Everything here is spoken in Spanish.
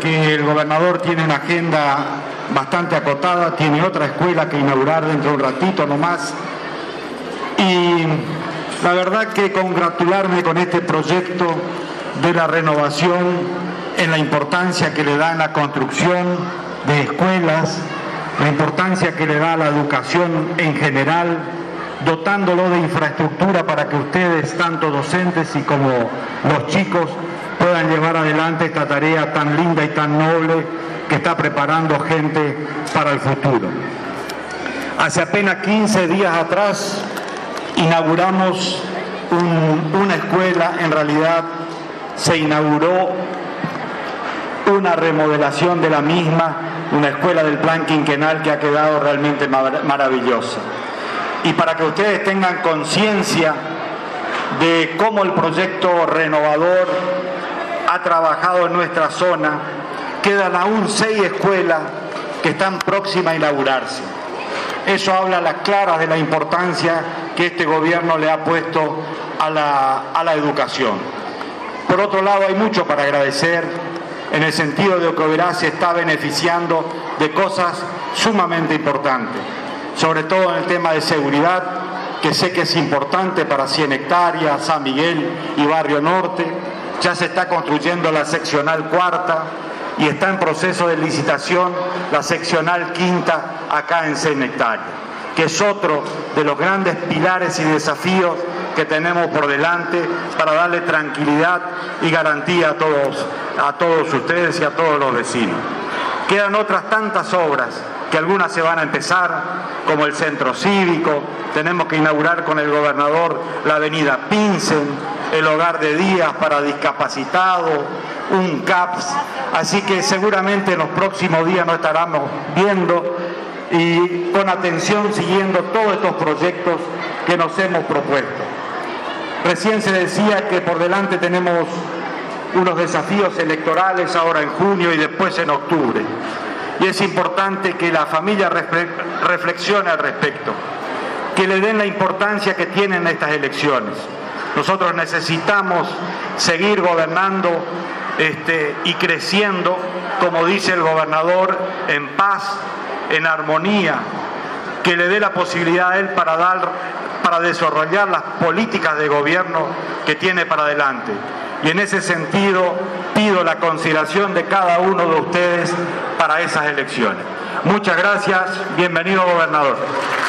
porque el gobernador tiene una agenda bastante acotada, tiene otra escuela que inaugurar dentro de un ratito nomás. Y la verdad que congratularme con este proyecto de la renovación, en la importancia que le da en la construcción de escuelas, la importancia que le da a la educación en general, dotándolo de infraestructura para que ustedes, tanto docentes y como los chicos, puedan llevar adelante esta tarea tan linda y tan noble que está preparando gente para el futuro. Hace apenas 15 días atrás inauguramos una escuela, en realidad se inauguró una remodelación de la misma, una escuela del plan quinquenal que ha quedado realmente maravillosa. Y para que ustedes tengan conciencia de cómo el proyecto renovador ha trabajado en nuestra zona, quedan aún 6 escuelas que están próximas a inaugurarse. Eso habla a las claras de la importancia que este gobierno le ha puesto a la educación. Por otro lado, hay mucho para agradecer en el sentido de que Oberá se está beneficiando de cosas sumamente importantes, sobre todo en el tema de seguridad, que sé que es importante para 100 hectáreas, San Miguel y Barrio Norte. Ya se está construyendo la seccional cuarta y está en proceso de licitación la seccional quinta acá en 100 hectáreas, que es otro de los grandes pilares y desafíos que tenemos por delante para darle tranquilidad y garantía a todos ustedes y a todos los vecinos. Quedan otras tantas obras que algunas se van a empezar, como el centro cívico, tenemos que inaugurar con el gobernador la avenida Pinsen, el hogar de días para discapacitados, un CAPS, así que seguramente en los próximos días nos estaremos viendo y con atención siguiendo todos estos proyectos que nos hemos propuesto. Recién se decía que por delante tenemos unos desafíos electorales ahora en junio y después en octubre. Y es importante que la familia reflexione al respecto, que le den la importancia que tienen estas elecciones. Nosotros necesitamos seguir gobernando y creciendo, como dice el gobernador, en paz, en armonía, que le dé la posibilidad a él para desarrollar las políticas de gobierno que tiene para adelante. Y en ese sentido pido la consideración de cada uno de ustedes para esas elecciones. Muchas gracias, bienvenido gobernador.